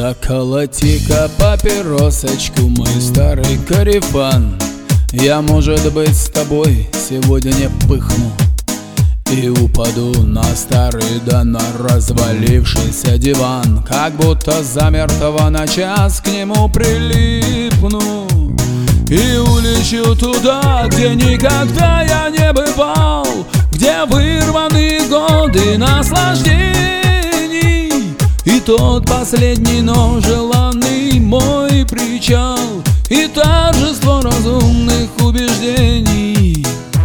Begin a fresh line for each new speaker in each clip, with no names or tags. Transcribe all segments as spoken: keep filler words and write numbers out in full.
Заколоти-ка папиросочку, мой старый корефан. Я, может быть, с тобой сегодня пыхну и упаду на старый да на развалившийся диван, как будто замертво на час к нему прилипну и улечу туда, где никогда я не бывал, где вырваны годы наслаждений и тот последний, но желанный мой причал и торжество разумных убеждений.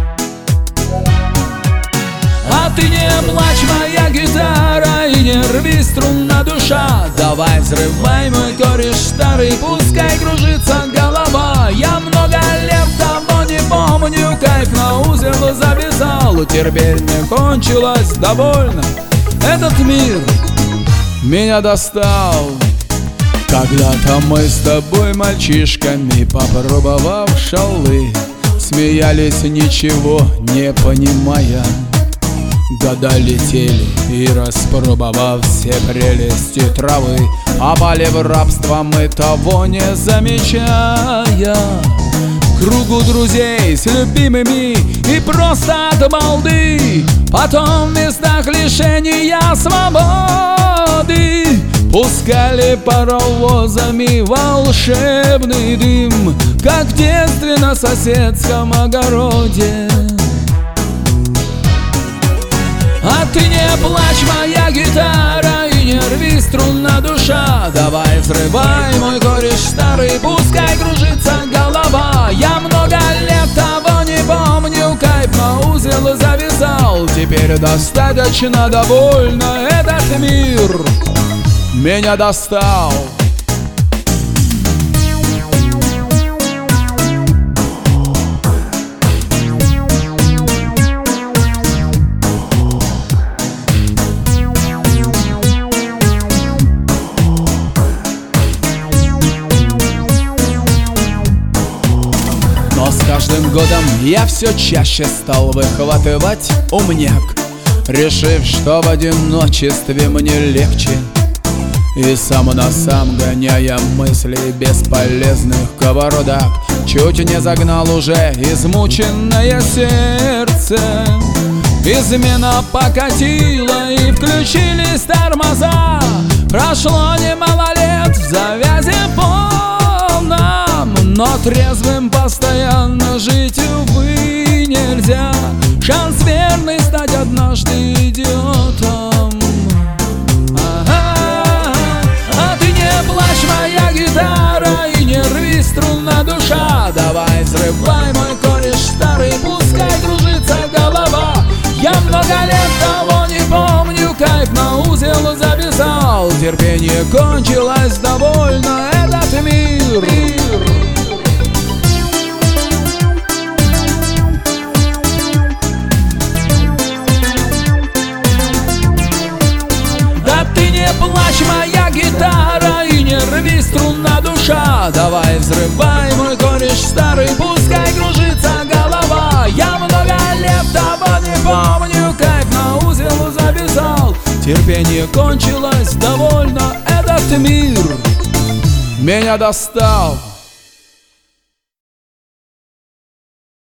А ты не плачь, моя гитара, и не рви, струнна душа. Давай взрывай, мой кореш старый, пускай кружится голова. Я много лет давно не помню, кайф на узел завязал. Терпение кончилось, довольно, этот мир меня достал. Когда-то мы с тобой, мальчишками, попробовав шалы, смеялись, ничего не понимая. Года летели, и распробовав все прелести травы, опали в рабство мы, того не замечая. В кругу друзей с любимыми и просто от балды, потом в местах лишения свободы пускали паровозами волшебный дым, как в детстве на соседском огороде. А ты не плачь, моя гитара, и не рви, струнна душа. Давай взрывай, мой кореш старый, пускай кружится голова. Я много лет того не помню, кайф на узел завязал. Теперь достаточно, довольно, этот мир меня достал. Но с каждым годом я все чаще стал выхватывать умняк, решив, что в одиночестве мне легче, и сам на сам, гоняя мысли бесполезных кавардак, чуть не загнал уже измученное сердце. Измена покатила и включились тормоза. Прошло немало лет в завязи полном, но трезвым постоянно жить, увы, нельзя. Шанс верный стать однажды идиотом. Моя гитара, и не рви, струнна душа. Давай взрывай, мой кореш старый, пускай кружится голова. Я много лет того не помню, кайф на узел завязал. Терпение кончилось, довольно, этот мир. Да ты не плачь, моя гитара, и не рви, струнна душа. Давай взрывай, мой кореш старый, пускай кружится голова. Я много лет того не помню, кайф на узел завязал. Терпение кончилось, довольно, этот мир меня достал.